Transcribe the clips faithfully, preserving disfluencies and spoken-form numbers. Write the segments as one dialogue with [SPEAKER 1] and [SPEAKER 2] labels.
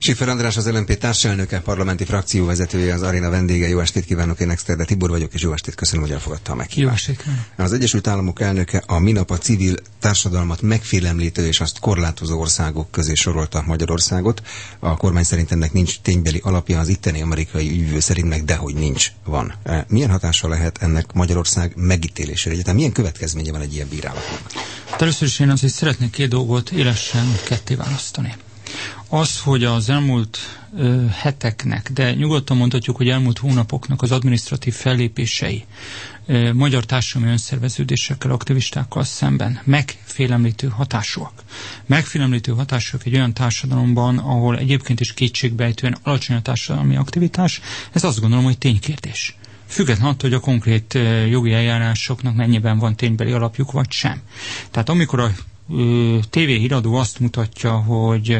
[SPEAKER 1] Schiffer András, az el em pé társelnöke, parlamenti frakcióvezetője, az aréna vendége. Jó estét kívánok, én Exterde Tibor vagyok, és jó estét, köszönöm, hogy elfogadta a meghívást.
[SPEAKER 2] Jó estét kívánok.
[SPEAKER 1] Az Egyesült Államok elnöke a minap a civil társadalmat megfélemlítő és azt korlátozó országok közé sorolta Magyarországot. A kormány szerint ennek nincs ténybeli alapja, az itteni amerikai ügyvívő szerint meg dehogy nincs, van. Milyen hatása lehet ennek Magyarország megítélésére? Egyáltalán milyen következménye van egy ilyen bírálatnak?
[SPEAKER 2] Először is én azért szeretnék két dolgot élesen ketté választani. Az, hogy az elmúlt ö, heteknek, de nyugodtan mondhatjuk, hogy elmúlt hónapoknak az adminisztratív fellépései ö, magyar társadalmi önszerveződésekkel, aktivistákkal szemben megfélemlítő hatásúak. Megfélemlítő hatásúak egy olyan társadalomban, ahol egyébként is kétségbejtően alacsony a társadalmi aktivitás, ez azt gondolom, hogy ténykérdés. Függetlenül attól, hogy a konkrét ö, jogi eljárásoknak mennyiben van ténybeli alapjuk, vagy sem. Tehát amikor a tévéhíradó azt mutatja, hogy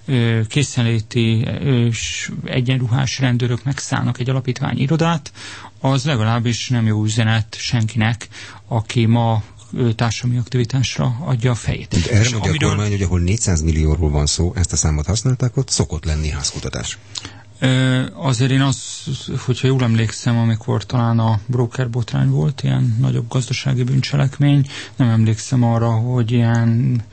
[SPEAKER 2] készenléti egyenruhás rendőrök megszállnak egy alapítvány irodát, az legalábbis nem jó üzenet senkinek, aki ma társadalmi aktivitásra adja a fejét.
[SPEAKER 1] De erre mondja amiről... a kormány, hogy ahol négyszáz millióról van szó, ezt a számot használták, ott szokott lenni házkutatás.
[SPEAKER 2] Azért én az, hogyha jól emlékszem, amikor talán a broker botrány volt, ilyen nagyobb gazdasági bűncselekmény, nem emlékszem arra, hogy ilyen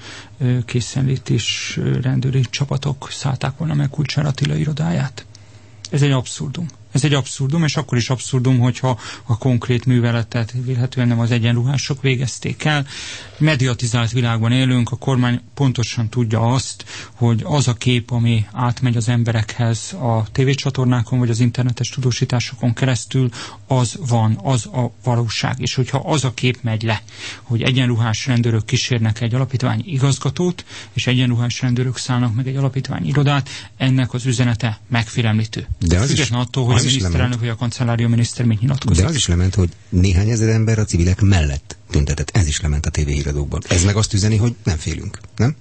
[SPEAKER 2] készenlétis rendőri csapatok szállták volna meg Kulcsár Attila irodáját. Ez egy abszurdum. Ez egy abszurdum, és akkor is abszurdum, hogyha a konkrét műveletet vélhetően nem az egyenruhások végezték el. Mediatizált világban élünk, a kormány pontosan tudja azt, hogy az a kép, ami átmegy az emberekhez a tévécsatornákon, vagy az internetes tudósításokon keresztül, az van, az a valóság. És hogyha az a kép megy le, hogy egyenruhás rendőrök kísérnek egy alapítvány igazgatót, és egyenruhás rendőrök szállnak meg egy alapítvány irodát, ennek az üzenete megfélemlítő. De az is, attól, hogy a miniszterelnök vagy a kancellária miniszter mit nyilatkozik.
[SPEAKER 1] De az is lement, hogy néhány ezer ember a civilek mellett tüntetett. Ez is lement a tévéhíradókban. Ez meg azt üzeni, hogy nem félünk, nem?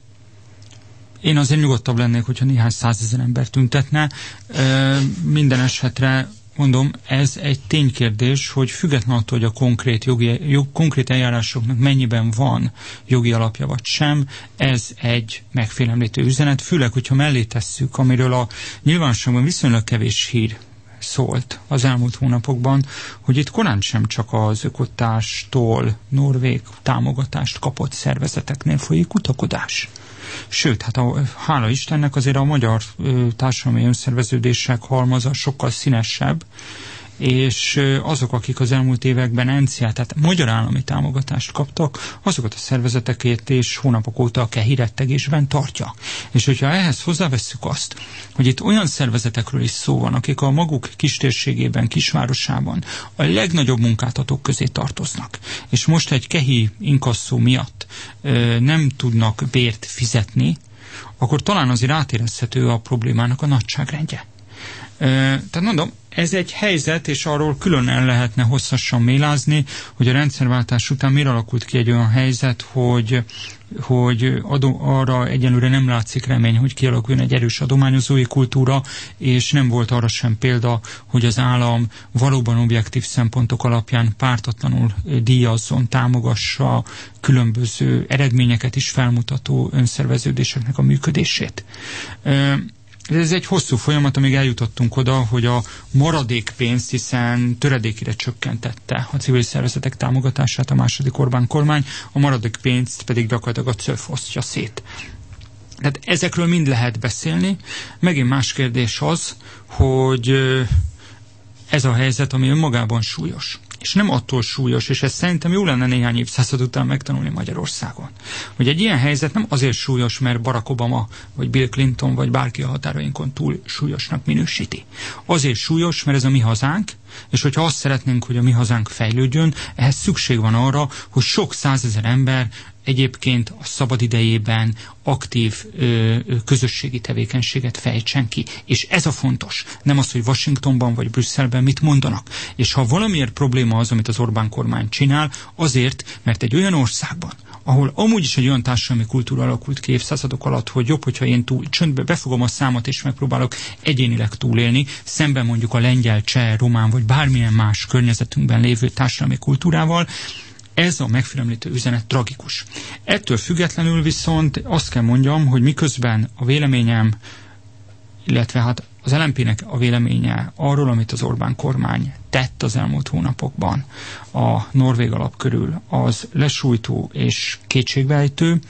[SPEAKER 2] Én azért nyugodtabb lennék, hogyha néhány százezer ember tüntetne. Ö, minden esetre mondom, ez egy ténykérdés, hogy függetlenül attól, hogy a konkrét, jogi, jog, konkrét eljárásoknak mennyiben van jogi alapja vagy sem, ez egy megfélemlítő üzenet, főleg, hogyha mellé tesszük, amiről a nyilvánosságban viszonylag kevés hír szólt az elmúlt hónapokban, hogy itt korán sem csak az ökotástól norvég támogatást kapott szervezeteknél folyik kutakodás. Sőt, hát a, hála Istennek azért a magyar ö, társadalmi önszerveződések halmaza sokkal színesebb, és azok, akik az elmúlt években en cé á, tehát magyar állami támogatást kaptak, azokat a szervezeteket és hónapok óta a kehirettegésben tartja. És hogyha ehhez hozzávesszük azt, hogy itt olyan szervezetekről is szó van, akik a maguk kistérségében, kisvárosában a legnagyobb munkáltatók közé tartoznak, és most egy kehi inkasszó miatt ö, nem tudnak bért fizetni, akkor talán azért átérezhető a problémának a nagyságrendje. Ö, tehát mondom, ez egy helyzet, és arról külön el lehetne hosszasan mélázni, hogy a rendszerváltás után miért alakult ki egy olyan helyzet, hogy, hogy adó, arra egyenlőre nem látszik remény, hogy kialakuljon egy erős adományozói kultúra, és nem volt arra sem példa, hogy az állam valóban objektív szempontok alapján pártatlanul díjazzon, támogassa különböző eredményeket is felmutató önszerveződéseknek a működését. Ez egy hosszú folyamat, amíg eljutottunk oda, hogy a maradék pénzt, hiszen töredékére csökkentette a civil szervezetek támogatását a második Orbán kormány, a maradék pénzt pedig gyakorlatilag a cöf osztja szét. Tehát ezekről mind lehet beszélni. Megint más kérdés az, hogy ez a helyzet, ami önmagában súlyos. És nem attól súlyos, és ez szerintem jó lenne néhány évszázad után megtanulni Magyarországon. Hogy egy ilyen helyzet nem azért súlyos, mert Barack Obama, vagy Bill Clinton, vagy bárki a határainkon túl súlyosnak minősíti. Azért súlyos, mert ez a mi hazánk, és hogyha azt szeretnénk, hogy a mi hazánk fejlődjön, ehhez szükség van arra, hogy sok százezer ember egyébként a szabadidejében aktív ö, közösségi tevékenységet fejtsen ki. És ez a fontos. Nem az, hogy Washingtonban vagy Brüsszelben mit mondanak. És ha valamiért probléma az, amit az Orbán kormány csinál, azért, mert egy olyan országban, ahol amúgy is egy olyan társadalmi kultúra alakult ki évszázadok alatt, hogy jobb, hogyha én túl, csöndbe befogom a számot, és megpróbálok egyénileg túlélni, szemben mondjuk a lengyel, cseh, román, vagy bármilyen más környezetünkben lévő társadalmi kultúrával, ez a megfélemlítő üzenet tragikus. Ettől függetlenül viszont azt kell mondjam, hogy miközben a véleményem illetve hát az el em pé-nek a véleménye arról, amit az Orbán kormány tett az elmúlt hónapokban a norvég alap körül, az lesújtó és kétségbeejtő.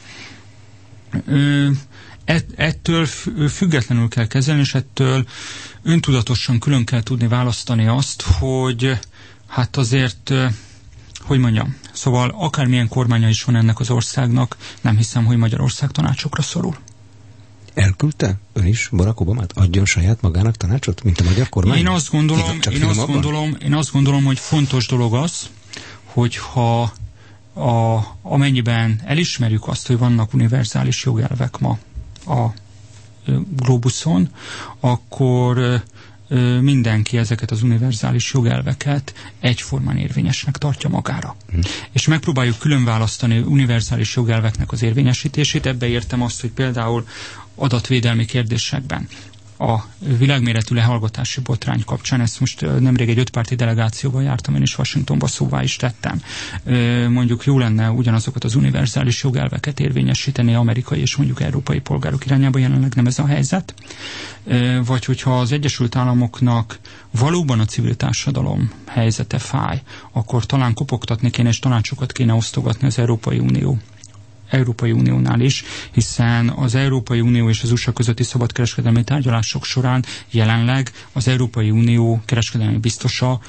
[SPEAKER 2] Ettől függetlenül kell kezelni, és ettől öntudatosan külön kell tudni választani azt, hogy hát azért, hogy mondjam, szóval akármilyen kormánya is van ennek az országnak, nem hiszem, hogy Magyarország tanácsokra szorul.
[SPEAKER 1] Elküldte ön is Barack Obamát? Adjon saját magának tanácsot, mint a magyar kormány?
[SPEAKER 2] Én azt gondolom, én azt gondolom, én azt gondolom, hogy fontos dolog az, hogyha a, amennyiben elismerjük azt, hogy vannak univerzális jogelvek ma a globuszon, akkor mindenki ezeket az univerzális jogelveket egyformán érvényesnek tartja magára. Hmm. És megpróbáljuk külön választani univerzális jogelveknek az érvényesítését. Ebbe értem azt, hogy például adatvédelmi kérdésekben a világméretű lehallgatási botrány kapcsán, ezt most nemrég egy ötpárti delegációval jártam, én is Washingtonba szóvá is tettem. Mondjuk jó lenne ugyanazokat az univerzális jogelveket érvényesíteni amerikai és mondjuk európai polgárok irányába, jelenleg nem ez a helyzet. Vagy hogyha az Egyesült Államoknak valóban a civil társadalom helyzete fáj, akkor talán kopogtatni kéne és tanácsokat kéne osztogatni az Európai Unió. Európai Uniónál is, hiszen az Európai Unió és az u es á közötti szabadkereskedelmi tárgyalások során jelenleg az Európai Unió kereskedelmi biztosa,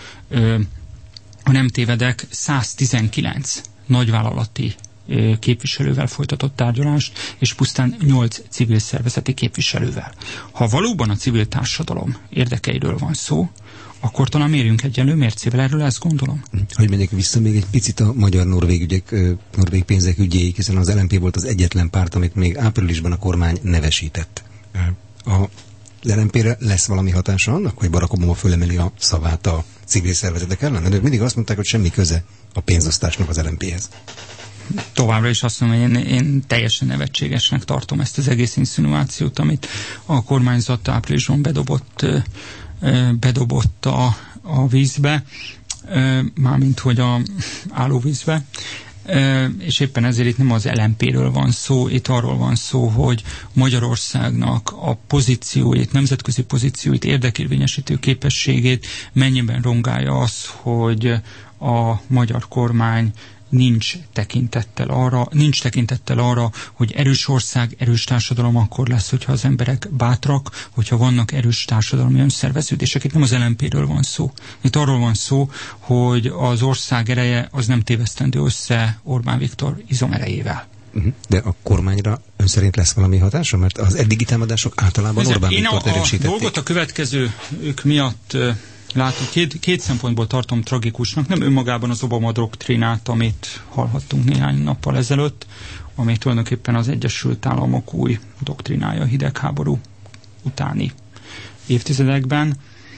[SPEAKER 2] ha nem tévedek, száztizenkilenc nagyvállalati képviselővel folytatott tárgyalást, és pusztán nyolc civil szervezeti képviselővel. Ha valóban a civil társadalom érdekeiről van szó, akkor talán mérjünk egyenlő mércével, erről ezt gondolom.
[SPEAKER 1] Hogy menjek vissza még egy picit a magyar-norvég ügyek, norvég pénzek ügyéig, hiszen az el em pé volt az egyetlen párt, amit még áprilisban a kormány nevesített. A az el em pére lesz valami hatása annak, hogy Barack Obama fölemeli a szavát a civil szervezetek ellen? De mindig azt mondták, hogy semmi köze a pénzosztásnak az el em péhez.
[SPEAKER 2] Továbbra is azt mondom, hogy én, én teljesen nevetségesnek tartom ezt az egész insinuációt, amit a kormányzat áprilisban bedobott bedobott a, a vízbe, mármint hogy a állóvízbe, és éppen ezért itt nem az el em péről van szó, itt arról van szó, hogy Magyarországnak a pozícióit, nemzetközi pozícióit, érdekérvényesítő képességét mennyiben rongálja az, hogy a magyar kormány nincs tekintettel arra, nincs tekintettel arra, hogy erős ország, erős társadalom akkor lesz, hogyha az emberek bátrak, hogyha vannak erős társadalmi önszerveződések. Itt nem az el em péről van szó. Itt arról van szó, hogy az ország ereje az nem tévesztendő össze Orbán Viktor izomerejével.
[SPEAKER 1] De a kormányra ön szerint lesz valami hatása? Mert az eddigi támadások általában Ezzel Orbán Viktort erősítették.
[SPEAKER 2] Én a, a dolgot a következő ők miatt látom, két, két szempontból tartom tragikusnak, nem önmagában az Obama doktrinát, amit hallhattunk néhány nappal ezelőtt, ami tulajdonképpen az Egyesült Államok új doktrinája a hidegháború utáni évtizedekben,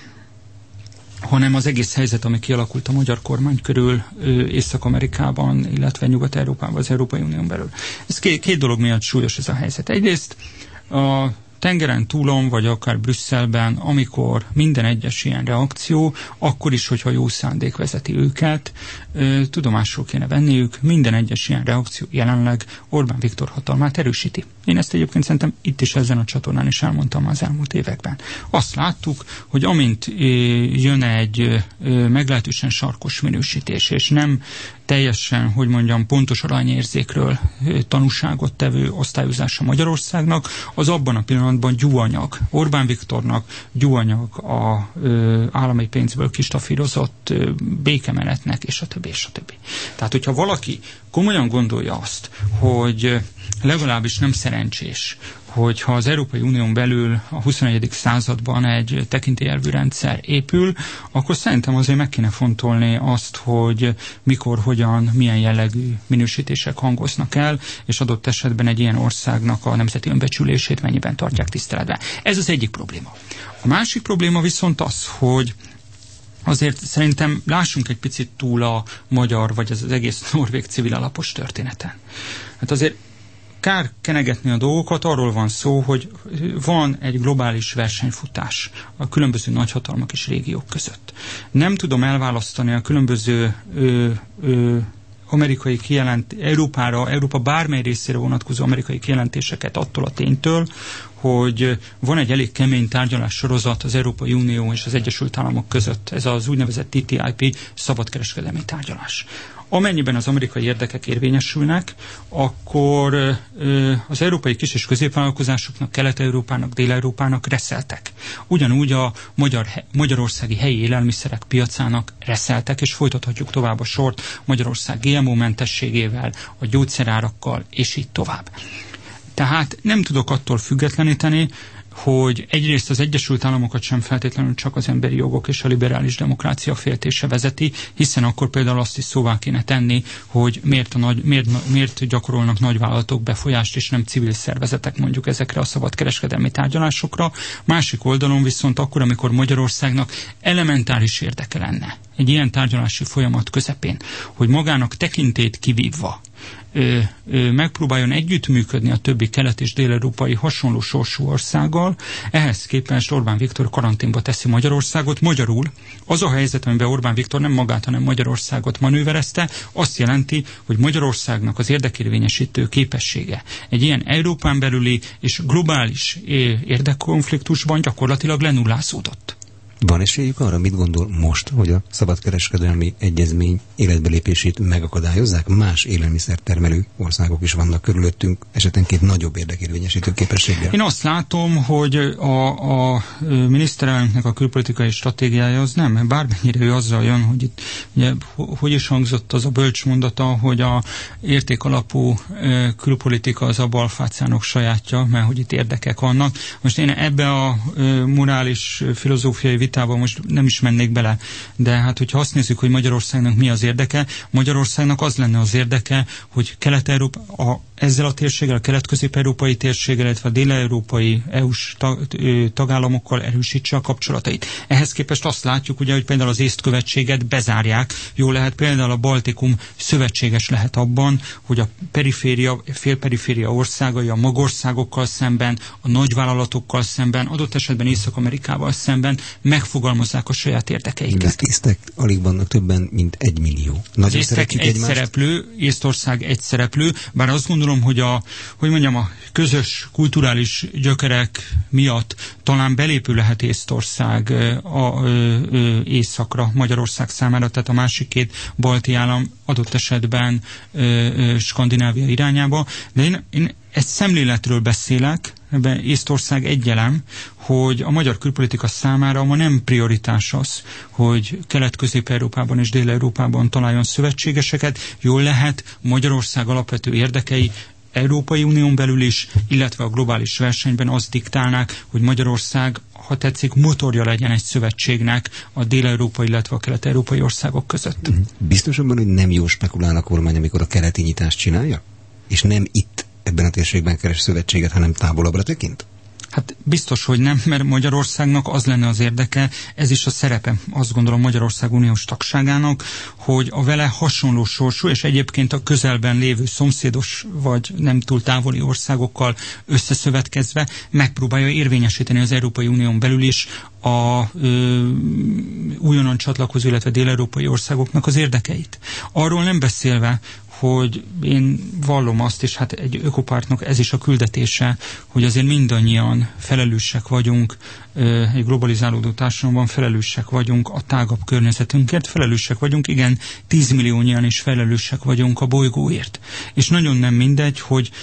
[SPEAKER 2] hanem az egész helyzet, ami kialakult a magyar kormány körül Észak-Amerikában, illetve Nyugat-Európában, az Európai Unión belül. Ez két, két dolog miatt súlyos ez a helyzet. Egyrészt a tengeren túlon, vagy akár Brüsszelben, amikor minden egyes ilyen reakció, akkor is, hogyha jó szándék vezeti őket, ö, tudomásul kéne venniük, minden egyes ilyen reakció jelenleg Orbán Viktor hatalmát erősíti. Én ezt egyébként szerintem itt is ezen a csatornán is elmondtam az elmúlt években. Azt láttuk, hogy amint ö, jön egy ö, meglehetősen sarkos minősítés, és nem teljesen, hogy mondjam, pontos aranyérzékről ö, tanúságot tevő osztályozása Magyarországnak, az abban a pillanatban gyúanyag. Orbán Viktornak gyúanyag a ö, állami pénzből kistafírozott ö, békemenetnek, és a többi, és a többi. Tehát, hogyha valaki komolyan gondolja azt, hogy legalábbis nem szerencsés, hogyha az Európai Unión belül a huszonegyedik században egy tekintélyelvű rendszer épül, akkor szerintem azért meg kéne fontolni azt, hogy mikor, hogyan, milyen jellegű minősítések hangoznak el, és adott esetben egy ilyen országnak a nemzeti önbecsülését mennyiben tartják tiszteletben. Ez az egyik probléma. A másik probléma viszont az, hogy azért szerintem lássunk egy picit túl a magyar, vagy az, az egész norvég civil alapos történeten. Hát azért kár kenegetni a dolgokat, arról van szó, hogy van egy globális versenyfutás a különböző nagyhatalmak és régiók között. Nem tudom elválasztani a különböző ö, ö, amerikai kijelent, Európára, Európa bármely részére vonatkozó amerikai kijelentéseket attól a ténytől, hogy van egy elég kemény tárgyalás sorozat az Európai Unió és az Egyesült Államok között. Ez az úgynevezett T T I P szabadkereskedelmi tárgyalás. Amennyiben az amerikai érdekek érvényesülnek, akkor az európai kis- és középvállalkozásoknak, Kelet-Európának, Dél-Európának reszeltek. Ugyanúgy a magyar, magyarországi helyi élelmiszerek piacának reszeltek, és folytathatjuk tovább a sort Magyarország G M O-mentességével, a gyógyszerárakkal, és így tovább. Tehát nem tudok attól függetleníteni, hogy egyrészt az Egyesült Államokat sem feltétlenül csak az emberi jogok és a liberális demokrácia féltése vezeti, hiszen akkor például azt is szóvá kéne tenni, hogy miért, a nagy, miért, miért gyakorolnak nagyvállalatok befolyást, és nem civil szervezetek mondjuk ezekre a szabadkereskedelmi tárgyalásokra. Másik oldalon viszont akkor, amikor Magyarországnak elementáris érdeke lenne egy ilyen tárgyalási folyamat közepén, hogy magának tekintét kivívva Ö, ö, megpróbáljon együttműködni a többi kelet- és dél-európai hasonló sorsú országgal, ehhez képest Orbán Viktor karanténba teszi Magyarországot. Magyarul az a helyzet, amiben Orbán Viktor nem magát, hanem Magyarországot manőverezte, azt jelenti, hogy Magyarországnak az érdekérvényesítő képessége egy ilyen Európán belüli és globális érdekkonfliktusban gyakorlatilag lenullázódott.
[SPEAKER 1] Van esélyük arra, mit gondol most, hogy a szabadkereskedelmi egyezmény életbelépését megakadályozzák? Más élelmiszertermelő országok is vannak körülöttünk, esetenként nagyobb érdekérvényesítő képességgel.
[SPEAKER 2] Én azt látom, hogy a, a miniszterelnöknek a külpolitikai stratégiája az nem, bármennyire ő azzal jön, hogy itt, ugye, hogy is hangzott az a bölcs mondata, hogy a értékalapú külpolitika az a balfácánok sajátja, mert hogy itt érdekek vannak. Most én ebbe a morális filozófiai vitában most nem is mennék bele, de hát hogyha azt nézzük, hogy Magyarországnak mi az érdeke, Magyarországnak az lenne az érdeke, hogy Kelet-Európa, a, ezzel a térséggel, a kelet-közép-európai térséggel, illetve a dél-európai é u-s tagállamokkal erősítse a kapcsolatait. Ehhez képest azt látjuk, ugye, hogy például az észt követséget bezárják. Jól lehet, például a Baltikum szövetséges lehet abban, hogy a periféria, félperiféria országai a magországokkal szemben, a nagyvállalatokkal szemben, adott esetben Észak-Amerikával szemben megfogalmazzák a saját érdekeiket.
[SPEAKER 1] Az észtek alig vannak többen, mint egy millió.
[SPEAKER 2] Az észtek egy egymást. szereplő, Észtország egy szereplő, bár azt gondolom, hogy a, hogy mondjam, a közös kulturális gyökerek miatt talán belépő lehet Észtország a, a, a, északra, Magyarország számára, tehát a másik két balti állam adott esetben a, a Skandinávia irányába, de én, én ezt szemléletről beszélek, ebben Észtország egy elem, hogy a magyar külpolitika számára ma nem prioritás az, hogy Kelet-Közép-Európában és Dél-Európában találjon szövetségeseket. Jól lehet, Magyarország alapvető érdekei Európai Unión belül is, illetve a globális versenyben azt diktálnák, hogy Magyarország, ha tetszik, motorja legyen egy szövetségnek a dél-európai, illetve a kelet-európai országok között.
[SPEAKER 1] Biztos abban, hogy nem jó spekulál a kormány, amikor a keleti nyitást csinálja? És nem itt ebben a térségben keres szövetséget, hanem távolabbra tekint?
[SPEAKER 2] Hát biztos, hogy nem, mert Magyarországnak az lenne az érdeke, ez is a szerepe, azt gondolom Magyarország uniós tagságának, hogy a vele hasonló sorsú, és egyébként a közelben lévő szomszédos vagy nem túl távoli országokkal összeszövetkezve megpróbálja érvényesíteni az Európai Unión belül is a ö, újonnan csatlakozó, illetve dél-európai országoknak az érdekeit. Arról nem beszélve, hogy én vallom azt, és hát egy ökopártnak ez is a küldetése, hogy azért mindannyian felelősek vagyunk, egy globalizálódó társadalomban felelősek vagyunk a tágabb környezetünkért, felelősek vagyunk, igen, tízmilliónyian is felelősek vagyunk a bolygóért. És nagyon nem mindegy, hogy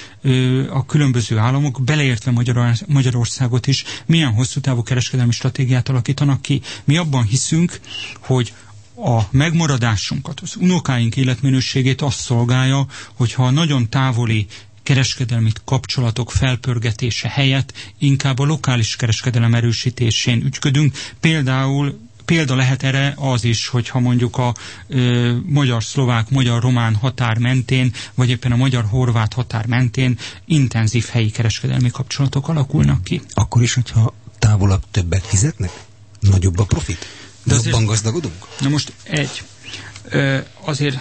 [SPEAKER 2] a különböző államok, beleértve Magyarországot is, milyen hosszú távú kereskedelmi stratégiát alakítanak ki. Mi abban hiszünk, hogy a megmaradásunkat, az unokáink életminőségét azt szolgálja, hogyha a nagyon távoli kereskedelmi kapcsolatok felpörgetése helyett inkább a lokális kereskedelem erősítésén ügyködünk. Például Példa lehet erre az is, hogyha mondjuk a ö, magyar-szlovák, magyar-román határ mentén, vagy éppen a magyar-horvát határ mentén intenzív helyi kereskedelmi kapcsolatok alakulnak ki.
[SPEAKER 1] Akkor is, hogyha távolabb többet fizetnek? Nagyobb a profit? De jobban azért, gazdagodunk?
[SPEAKER 2] Na most egy. Ö, azért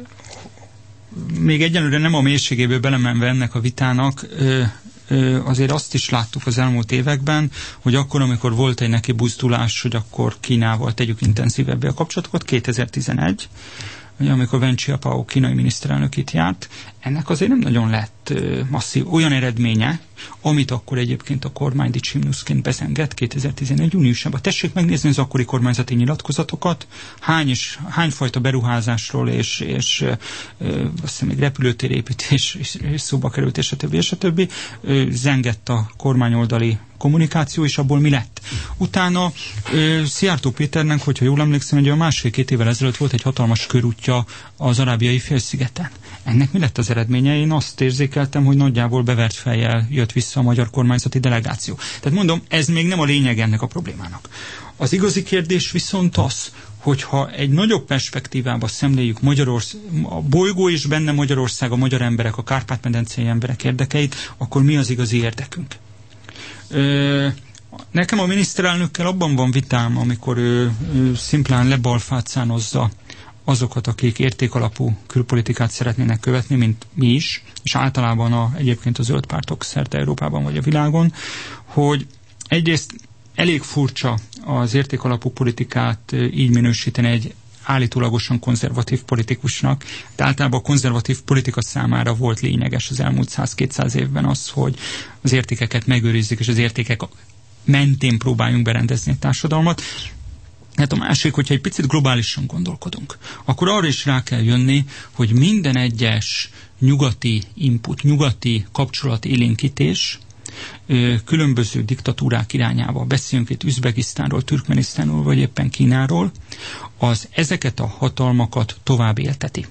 [SPEAKER 2] még egyelőre nem a mélységéből belemenve ennek a vitának, ö, ö, azért azt is láttuk az elmúlt években, hogy akkor, amikor volt egy neki buzdulás, hogy akkor Kínával tegyük intenzívebbé a kapcsolatokat, kétezer-tizenegy, amikor Wen Jiabao kínai miniszterelnök itt járt, ennek azért nem nagyon lett masszív olyan eredménye, amit akkor egyébként a kormány dicsimnuszként bezengett kétezer-tizenegy júniusában. Tessék megnézni az akkori kormányzati nyilatkozatokat, hány, és, hányfajta beruházásról és, és ö, azt hiszem még repülőtérépítés és, és szóba került, és a többi, és a többi. Ö, zengett a kormányoldali kommunikáció, és abból mi lett. Utána ö, Szijjártó Péternek, hogyha jól emlékszem, hogy a másfél-két évvel ezelőtt volt egy hatalmas körútja az Arábiai félszigeten. Ennek mi lett az eredménye? Én azt érzékeltem, hogy nagyjából bevert fejjel jött vissza a magyar kormányzati delegáció. Tehát mondom, ez még nem a lényeg ennek a problémának. Az igazi kérdés viszont az, hogyha egy nagyobb perspektívába szemléljük Magyarország, a bolygó és benne Magyarország, a magyar emberek, a Kárpát-medencei emberek érdekeit, akkor mi az igazi érdekünk? Ö, nekem a miniszterelnökkel abban van vitám, amikor ő, ő szimplán lebalfácánozza azokat, akik értékalapú külpolitikát szeretnének követni, mint mi is, és általában a, egyébként a zöld pártok szerte Európában vagy a világon, hogy egyrészt elég furcsa az értékalapú politikát így minősíteni egy állítólagosan konzervatív politikusnak, de általában a konzervatív politika számára volt lényeges az elmúlt száz-kétszáz évben az, hogy az értékeket megőrizzük, és az értékek mentén próbáljunk berendezni a társadalmat. Hát a másik, hogyha egy picit globálisan gondolkodunk, akkor arra is rá kell jönni, hogy minden egyes nyugati input, nyugati kapcsolatélénkítés különböző diktatúrák irányába, beszéljünk itt Üzbegisztánról, Türkmenisztánról, vagy éppen Kínáról, az ezeket a hatalmakat tovább élteti.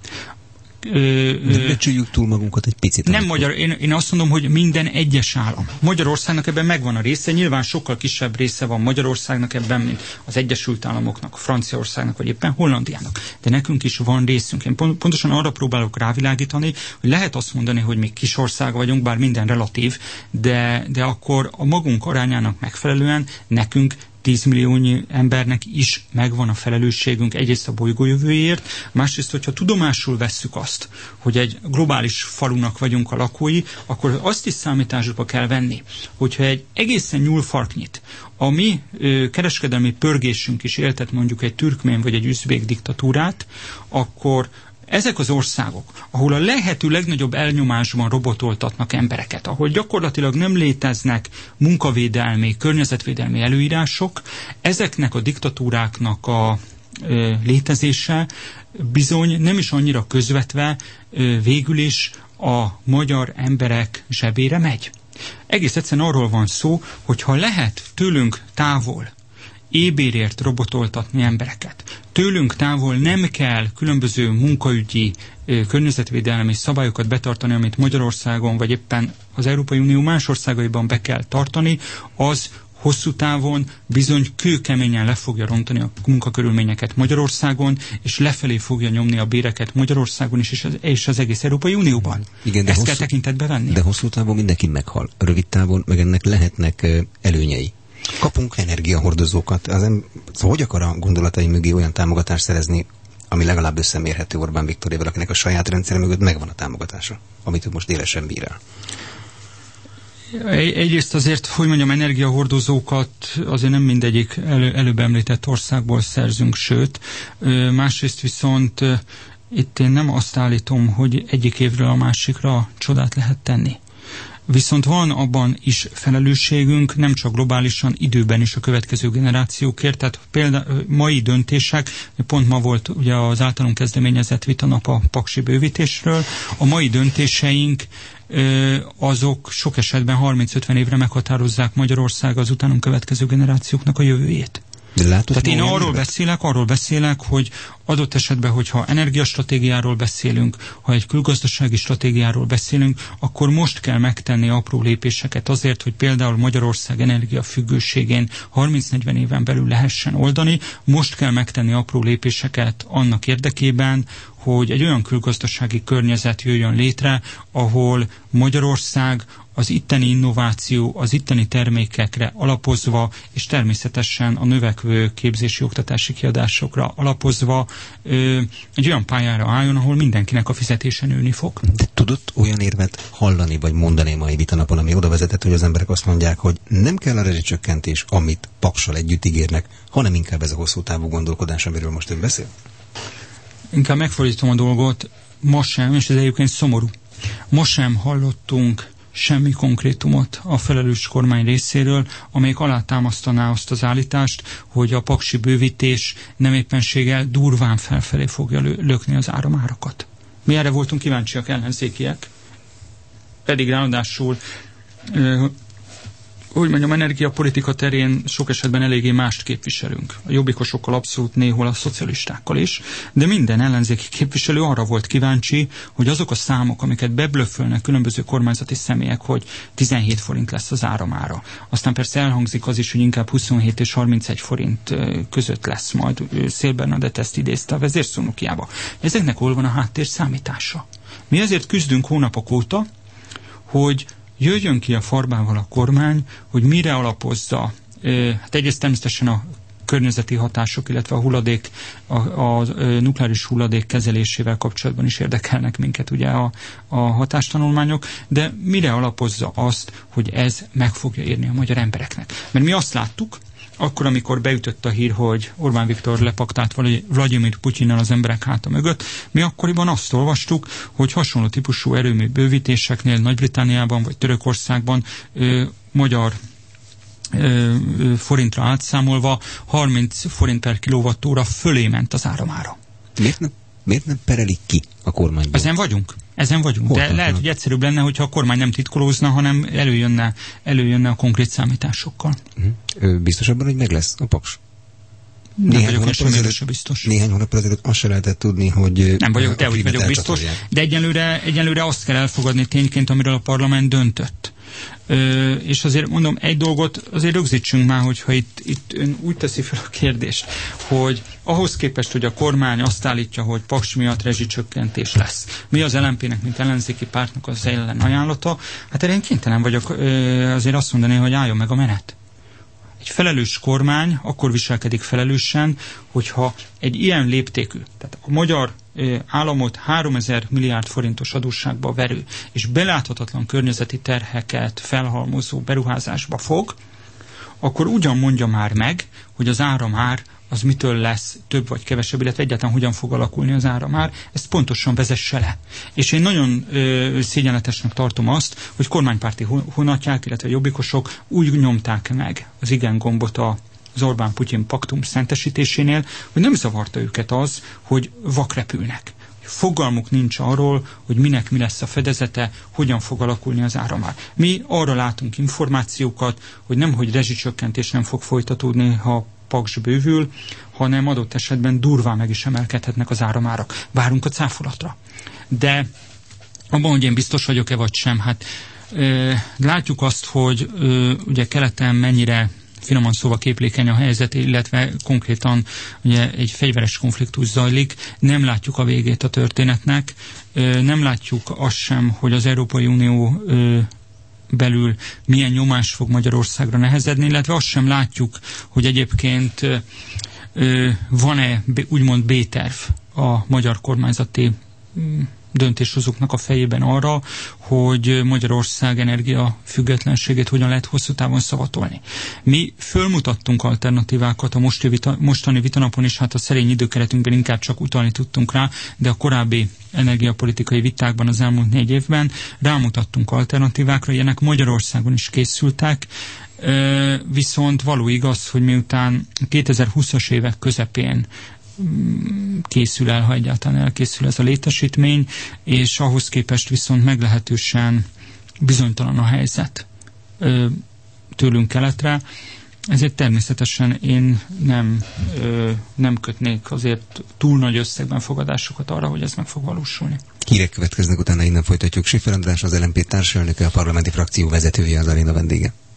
[SPEAKER 1] Nem becsüljük túl magunkat egy picit.
[SPEAKER 2] Nem magyar, én, én azt mondom, hogy minden egyes állam. Magyarországnak ebben megvan a része, nyilván sokkal kisebb része van Magyarországnak ebben, mint az Egyesült Államoknak, Franciaországnak, vagy éppen Hollandiának. De nekünk is van részünk. Én pont, pontosan arra próbálok rávilágítani, hogy lehet azt mondani, hogy mi kis ország vagyunk, bár minden relatív, de, de akkor a magunk arányának megfelelően nekünk tízmilliónyi embernek is megvan a felelősségünk egyrészt a bolygó jövőjéért, másrészt, hogyha tudomásul vesszük azt, hogy egy globális falunak vagyunk a lakói, akkor azt is számításba kell venni, hogyha egy egészen nyúlfarknyit a mi ö, kereskedelmi pörgésünk is éltet mondjuk egy türkmén vagy egy üzbék diktatúrát, akkor ezek az országok, ahol a lehető legnagyobb elnyomásban robotoltatnak embereket, ahol gyakorlatilag nem léteznek munkavédelmi, környezetvédelmi előírások, ezeknek a diktatúráknak a ö, létezése bizony nem is annyira közvetve ö, végül is a magyar emberek zsebére megy. Egész egyszerűen arról van szó, hogy ha lehet tőlünk távol ébérért robotoltatni embereket. Tőlünk távol nem kell különböző munkaügyi, környezetvédelmi szabályokat betartani, amit Magyarországon, vagy éppen az Európai Unió más országaiban be kell tartani, az hosszú távon bizony kőkeményen le fogja rontani a munkakörülményeket Magyarországon, és lefelé fogja nyomni a béreket Magyarországon is, és az, és az egész Európai Unióban. Igen, de Ezt hosszú, kell tekintetbe venni.
[SPEAKER 1] De hosszú távon mindenki meghal. Rövid távon meg ennek lehetnek előnyei. Kapunk energiahordozókat. Az em- szóval hogy akar a gondolatai mögé olyan támogatást szerezni, ami legalább összemérhető Orbán Viktorével, akinek a saját rendszer mögött megvan a támogatása, amit ő most élesen bír el?
[SPEAKER 2] Egyrészt azért, hogy mondjam, energiahordozókat azért nem mindegyik elő, előbb említett országból szerzünk, sőt, másrészt viszont itt én nem azt állítom, hogy egyik évről a másikra csodát lehet tenni. Viszont van abban is felelősségünk, nem csak globálisan, időben is a következő generációkért. Tehát például mai döntések, pont ma volt ugye az általunk kezdeményezett vitanap a paksi bővítésről, a mai döntéseink azok sok esetben harminc-ötven évre meghatározzák Magyarország az utánunk következő generációknak a jövőjét. Tehát én arról beszélek, arról beszélek, hogy adott esetben, hogyha energiastratégiáról beszélünk, ha egy külgazdasági stratégiáról beszélünk, akkor most kell megtenni apró lépéseket azért, hogy például Magyarország energiafüggőségén harminc-negyven éven belül lehessen oldani. Most kell megtenni apró lépéseket annak érdekében, hogy egy olyan külgazdasági környezet jöjjön létre, ahol Magyarország az itteni innováció, az itteni termékekre alapozva, és természetesen a növekvő képzési oktatási kiadásokra alapozva ö, egy olyan pályára álljon, ahol mindenkinek a fizetése nőni fog.
[SPEAKER 1] De tudott olyan érvet hallani, vagy mondani mai vitanapon, ami oda vezetett, hogy az emberek azt mondják, hogy nem kell a rezsicsökkentés, amit Paksal együtt ígérnek, hanem inkább ez a hosszú távú gondolkodás, amiről most ön beszél?
[SPEAKER 2] inkább megfordítom a dolgot, most sem, és ez egyébként szomorú, most sem hallottunk semmi konkrétumot a felelős kormány részéről, amelyik alátámasztaná azt az állítást, hogy a paksi bővítés nem éppenséggel durván felfelé fogja lö- lökni az áramárakat. Mi erre voltunk kíváncsiak, ellenzékiek, pedig ráadásul ö, hogy mondjam, energiapolitika terén sok esetben eléggé mást képviselünk. A jobbikosokkal abszolút, néhol a szocialistákkal is, de minden ellenzéki képviselő arra volt kíváncsi, hogy azok a számok, amiket beblöfölnek különböző kormányzati személyek, hogy tizenhét forint lesz az áramára. Aztán persze elhangzik az is, hogy inkább huszonhét és harmincegy forint között lesz majd. Szél Bernadett ezt idézte a vezérszónokjába. Ezeknek hol van a háttér számítása? Mi ezért küzdünk hónapok óta, hogy jöjjön ki a farbával a kormány, hogy mire alapozza, hát egyrészt természetesen a környezeti hatások, illetve a hulladék, a, a nukleáris hulladék kezelésével kapcsolatban is érdekelnek minket ugye a, a hatástanulmányok, de mire alapozza azt, hogy ez meg fogja érni a magyar embereknek. Mert mi azt láttuk, akkor, amikor beütött a hír, hogy Orbán Viktor lepaktált Vladimir Putyinnal az emberek háta mögött, mi akkoriban azt olvastuk, hogy hasonló típusú erőmű bővítéseknél Nagy-Britanniában vagy Törökországban ö, magyar ö, ö, forintra átszámolva harminc forint per kilowattóra fölé ment az áramára.
[SPEAKER 1] Miért nem, miért nem perelik ki a kormányból?
[SPEAKER 2] Ezen vagyunk. Ezen vagyunk. Hol de tartanak? Lehet, hogy egyszerűbb lenne, hogyha a kormány nem titkolózna, hanem előjönne, előjönne a konkrét számításokkal.
[SPEAKER 1] Uh-huh. Biztos abban, hogy meg lesz a paks?
[SPEAKER 2] Nem néhány vagyok semmire se biztos.
[SPEAKER 1] Néhány hónap ezelőtt azt se lehetett tudni, hogy...
[SPEAKER 2] Nem vagyok, de úgy vagyok biztos. De egyenlőre, egyenlőre azt kell elfogadni tényként, amiről a parlament döntött. Ö, és azért mondom, egy dolgot azért rögzítsünk már, hogyha itt, itt ön úgy teszi fel a kérdést, hogy ahhoz képest, hogy a kormány azt állítja, hogy paks miatt rezsicsökkentés lesz. Mi az el em pé-nek, mint ellenzéki pártnak az ellen ajánlata? Hát erre én kénytelen vagyok ö, azért azt mondani, hogy álljon meg a menet. Egy felelős kormány akkor viselkedik felelősen, hogyha egy ilyen léptékű, tehát a magyar ö, államot háromezer milliárd forintos adósságba verő, és beláthatatlan környezeti terheket felhalmozó beruházásba fog, akkor ugyan mondja már meg, hogy az áramár az mitől lesz több vagy kevesebb, illetve egyáltalán hogyan fog alakulni az áramár, ezt pontosan vezesse le. És én nagyon ö, szégyenletesnek tartom azt, hogy kormánypárti honatják, illetve jobbikosok úgy nyomták meg az igen gombot a az Orbán-Putyin paktum szentesítésénél, hogy nem zavarta őket az, hogy vakrepülnek. Fogalmuk nincs arról, hogy minek mi lesz a fedezete, hogyan fog alakulni az áramár. Mi arra látunk információkat, hogy nemhogy rezsicsökkentés nem fog folytatódni, ha paks bővül, hanem adott esetben durván meg is emelkedhetnek az áramárak. Várunk a cáfolatra. De abban, hogy én biztos vagyok-e vagy sem, hát ö, látjuk azt, hogy ö, ugye keleten mennyire finoman szóval képlékeny a helyzet, illetve konkrétan ugye egy fegyveres konfliktus zajlik, nem látjuk a végét a történetnek, ö, nem látjuk azt sem, hogy az Európai Unió ö, belül milyen nyomás fog Magyarországra nehezedni, illetve azt sem látjuk, hogy egyébként ö, van-e úgymond B-terv a magyar kormányzati döntéshozóknak a fejében arra, hogy Magyarország energia függetlenségét hogyan lehet hosszú távon szavatolni. Mi fölmutattunk alternatívákat a vita, mostani vitanapon is, hát a szerény időkeretünkben inkább csak utalni tudtunk rá, de a korábbi energiapolitikai vitákban az elmúlt négy évben rámutattunk alternatívákra, ilyenek Magyarországon is készültek, viszont való igaz, hogy miután kétezer-húszas évek közepén készül el, ha egyáltalán elkészül ez a létesítmény, és ahhoz képest viszont meglehetősen bizonytalan a helyzet ö, tőlünk keletre, ezért természetesen én nem, ö, nem kötnék azért túl nagy összegben fogadásokat arra, hogy ez meg fog valósulni.
[SPEAKER 1] Hírek következnek, utána innen folytatjuk. Schiffer András, az el em pé társelnöke, a parlamenti frakció vezetője, az aréna vendége.